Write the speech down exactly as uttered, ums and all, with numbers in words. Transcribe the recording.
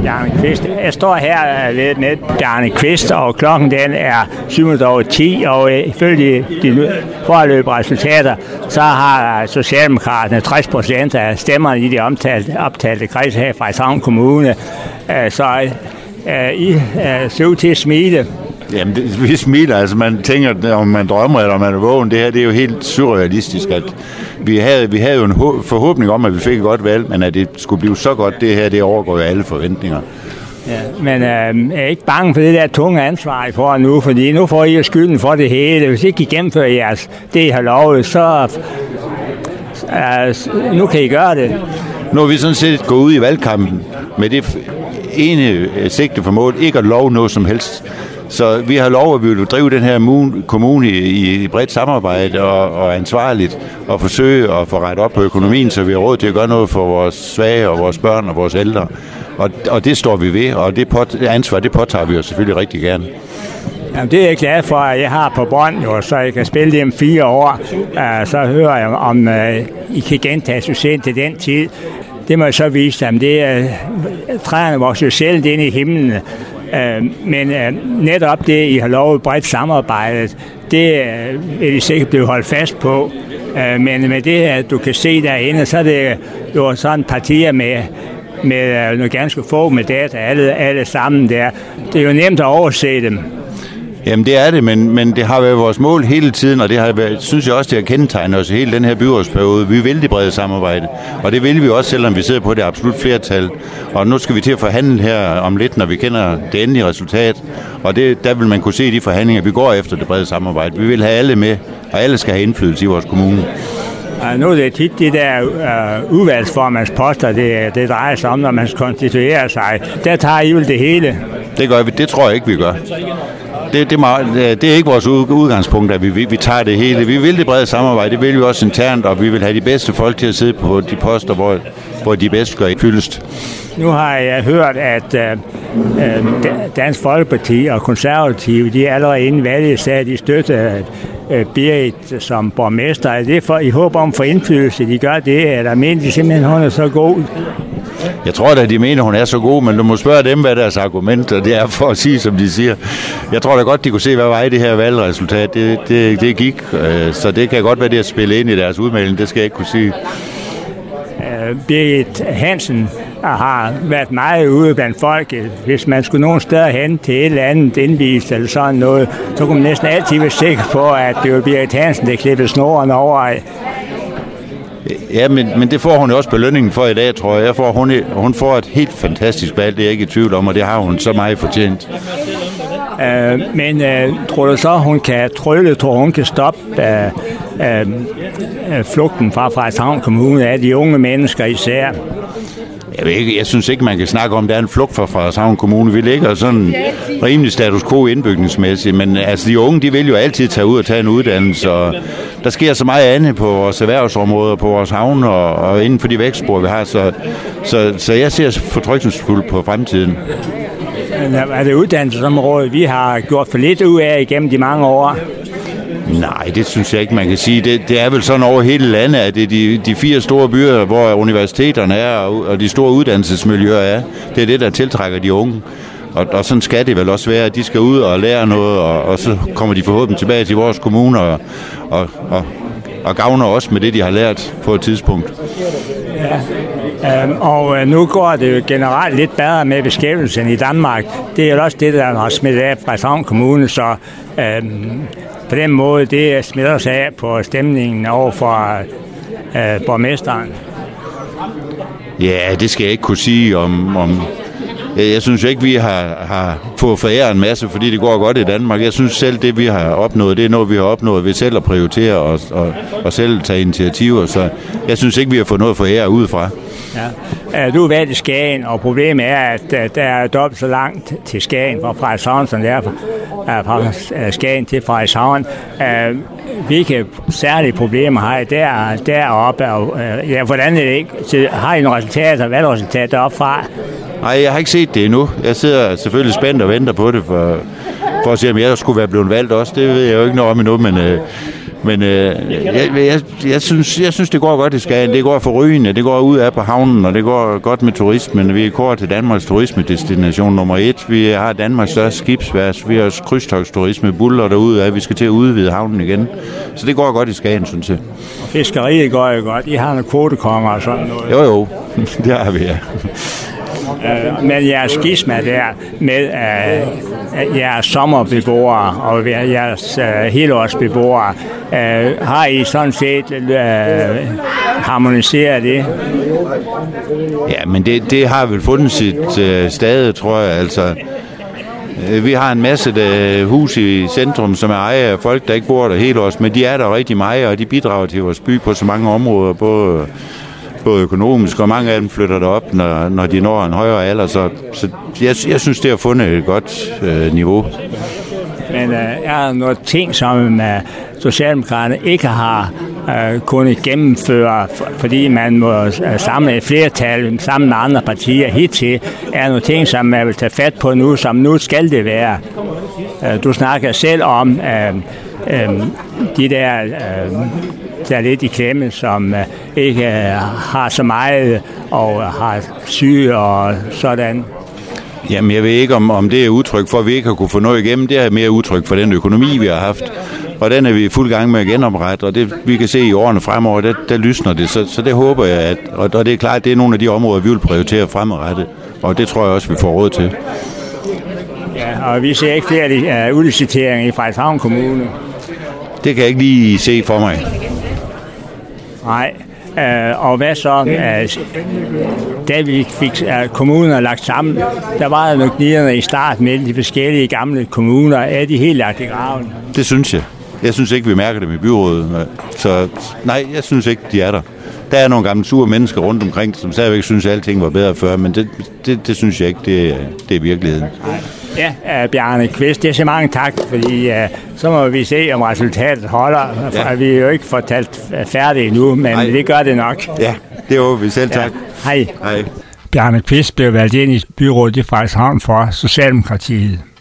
Bjarne Kvist. Jeg står her med Bjarne Kvist, og klokken den er syv over ti, og ifølge de foreløbige resultater, så har Socialdemokraterne tres procent af stemmerne i de omtalte, optalte kreds her fra Frederikshavn Kommune. Så I ser ud til at smile. Jamen, det, vi smiler. Altså, man tænker, om man drømmer, eller om man er vågen. Det her, det er jo helt surrealistisk, at vi havde, vi havde jo en forhåbning om, at vi fik et godt valg, men at det skulle blive så godt, det her, det overgår jo alle forventninger. Ja, men øh, jeg er ikke bange for det der tunge ansvar, I får nu, fordi nu får I skylden for det hele. Hvis ikke I gennemfører jeres, det, I har lovet, så øh, nu kan I gøre det. Nu har vi sådan set gået ud i valgkampen med det ene sigte for mål, ikke at love noget som helst. Så vi har lov, at vi vil drive den her kommune i, i bredt samarbejde og, og ansvarligt og forsøge at få rettet op på økonomien, så vi har råd til at gøre noget for vores svage og vores børn og vores ældre. Og, og det står vi ved, og det pot, ansvar, det påtager vi jo selvfølgelig rigtig gerne. Jamen, det er jeg glad for, at jeg har på bånd, jo, så jeg kan spille det om fire år. Uh, så hører jeg, om uh, I kan gentage succes til den tid. Det må jeg så vise dem. Det er uh, træerne vores jo selv ind i himlen. Uh, men uh, netop det, I har lovet bredt samarbejdet, det uh, vil I sikkert blive holdt fast på. Uh, men med det, at du kan se derinde, så er det jo sådan partier med med uh, noget ganske få med data, alle, alle sammen der. Det er jo nemt at overse dem. Jamen det er det, men, men det har været vores mål hele tiden, og det har været, synes jeg også, det har kendetegnet os hele den her byrådsperiode. Vi vil det brede samarbejde, og det vil vi også, selvom vi sidder på det absolut flertal. Og nu skal vi til at forhandle her om lidt, når vi kender det endelige resultat, og det, der vil man kunne se i de forhandlinger, vi går efter det brede samarbejde. Vi vil have alle med, og alle skal have indflydelse i vores kommune. Uh, nu er det tit de der uh, udvalgsformandsposter, det, det drejer sig om, når man konstituerer sig. Der tager I vel det hele? Det gør vi. Det tror jeg ikke, vi gør. Det, det, det er ikke vores udgangspunkt, at vi, vi, vi tager det hele. Vi vil det brede samarbejde, det vil vi også internt, og vi vil have de bedste folk til at sidde på de poster, hvor, hvor de bedste gør fyldest. Nu har jeg hørt, at uh, Dansk Folkeparti og Konservative, de er allerede inden valget sagde, at de støtter uh, Berit som borgmester. Er det for, I håber om for indflydelse, de gør det, eller mener de simpelthen, hun er så god? Jeg tror da, de mener, hun er så god, men du må spørge dem, hvad deres argumenter det er for at sige, som de siger. Jeg tror da godt, de kunne se, hvad vej det her valgresultat, det, det, det gik. Så det kan godt være, det at spille ind i deres udmelding, det skal jeg ikke kunne sige. Uh, Berit Hansen har været meget ude blandt folk. Hvis man skulle nogen steder hen til et eller andet indvist eller sådan noget, så kunne man næsten altid være sikker på, at det var Berit Hansen, der klippede snoren over af. Ja, men, men det får hun jo også belønningen for i dag, tror jeg. jeg får, hun, hun får et helt fantastisk valg, det er jeg ikke i tvivl om, og det har hun så meget fortjent. Uh, men uh, tror du så, hun kan trylle, tror hun kan stoppe uh, uh, flugten fra Frederikshavn Kommune af de unge mennesker især? Jeg, ved ikke, jeg synes ikke, man kan snakke om, at der er en flugt fra Frederikshavn Kommune. Vi ligger sådan rimelig status quo indbygningsmæssigt, men altså, de unge, de vil jo altid tage ud og tage en uddannelse, og der sker så meget andet på vores erhvervsområder, på vores havne og, og inden for de vækstspor, vi har, så, så, så jeg ser fortrykningsfuldt på fremtiden. Er det uddannelsesområdet, vi har gjort for lidt ud af igennem de mange år? Nej, det synes jeg ikke, man kan sige. Det, det er vel sådan over hele landet, at det er de, de fire store byer, hvor universiteterne er, og, og de store uddannelsesmiljøer er. Det er det, der tiltrækker de unge. Og, og sådan skal det vel også være, at de skal ud og lære noget, og, og så kommer de forhåbentlig tilbage til vores kommuner og, og, og, og gavner også med det, de har lært på et tidspunkt. Ja, øhm, og nu går det jo generelt lidt bedre med beskæftigelsen i Danmark. Det er jo også det, der har smittet af fra Frederikshavn Kommune, så øhm, på den måde, det smitter sig af på stemningen over for øh, borgmesteren. Ja, det skal jeg ikke kunne sige om... om Jeg synes ikke, vi har, har fået foræret en masse, fordi det går godt i Danmark. Jeg synes selv, det vi har opnået, det er noget, vi har opnået ved selv at prioritere og, og, og selv tage initiativer. Så jeg synes ikke, vi har fået noget foræret udefra. Ja. Du er valgt i Skagen, og problemet er, at der er dobbelt så langt til Skagen fra Frederikshavn, som det er fra Skagen til Frederikshavn. Hvilke særlige problemer har I der, deroppe? Ja, hvordan er det ikke? Har I nogle resultater, valgresultater deroppe fra? Nej, jeg har ikke set det endnu. Jeg sidder selvfølgelig spændt og venter på det, for, for at se, om jeg skulle være blevet valgt også. Det ved jeg jo ikke noget om endnu, men, øh, Men øh, jeg, jeg, jeg, synes, jeg synes, det går godt i Skagen. Det går forrygende, det går ud af på havnen, og det går godt med turismen. Vi er kåret til Danmarks turismedestination nummer et. Vi har Danmarks største skibsværs. Vi har også krydstogtsturisme, buller derude af. Vi skal til at udvide havnen igen. Så det går godt i Skagen, synes jeg. Og fiskeriet går jo godt. I har nogle kvotekonger og sådan noget. Jo, jo. Det har vi, ja. Uh, men jeres skisma der med uh, jeres sommerbeboere og jeres uh, helårsbeboere, uh, har I sådan set uh, harmoniseret det? Ja, men det, det har vel fundet sit uh, sted, tror jeg. Altså, uh, vi har en masse uh, hus i centrum, som er ejet af folk, der ikke bor der helårs, men de er der rigtig meget, og de bidrager til vores by på så mange områder, både både økonomisk, og mange af dem flytter derop, når, når de når en højere alder. Så, så jeg, jeg synes, det har fundet et godt øh, niveau. Men øh, er der nogle ting, som øh, Socialdemokraterne ikke har øh, kunnet gennemføre, for, fordi man må øh, samle et flertal sammen med andre partier hittil? Er der nogle ting, som man vil tage fat på nu, som nu skal det være? Øh, du snakker selv om øh, øh, de der... Øh, der er lidt i klemme, som øh, ikke øh, har så meget og har syge og sådan. Jamen, jeg ved ikke, om, om det er udtryk for, at vi ikke har kunne få noget igennem. Det er mere udtryk for den økonomi, vi har haft. Og den er vi i fuld gang med at genoprette, og det vi kan se i årene fremover, der, der lysner det. Så, så det håber jeg, at, og, og det er klart, at det er nogle af de områder, vi vil prioritere fremadrettet. Og det tror jeg også, vi får råd til. Ja, og vi ser ikke flere uh, udliciteringer i Frederikshavn Kommune. Det kan jeg ikke lige se for mig. Nej, øh, og hvad så? Øh, da vi fik øh, kommuner lagt sammen, der var der nogle gniderne i starten mellem de forskellige gamle kommuner. Er de helt lagt i graven? Det synes jeg. Jeg synes ikke, vi mærker dem i byrådet. Så nej, jeg synes ikke, de er der. Der er nogle gamle sure mennesker rundt omkring, som stadigvæk synes, at alting var bedre før, men det, det, det synes jeg ikke, det, det er virkeligheden. Ja, uh, Bjarne Kvist, det er så mange tak, fordi uh, så må vi se, om resultatet holder. Ja. Vi er jo ikke fortalt færdige endnu, men Ej. det gør det nok. Ja, det håber vi selv, tak. Ja. Hej. Hej. Bjarne Kvist blev valgt ind i byrådet i Frederikshavn for Socialdemokratiet.